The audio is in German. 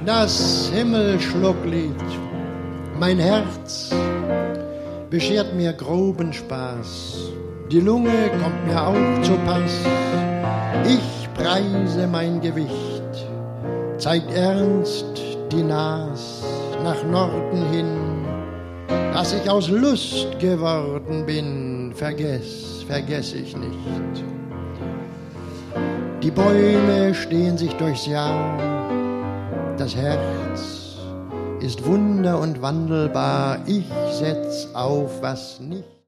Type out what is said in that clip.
das Himmelschlucklied. Mein Herz beschert mir groben Spaß, die Lunge kommt mir auch zu Pass. Ich preise mein Gewicht, zeigt ernst die Nas nach Norden hin. Dass ich aus Lust geworden bin, vergess ich nicht. Die Bäume stehen sich durchs Jahr, das Herz ist wunder und wandelbar. Ich setz auf, was nicht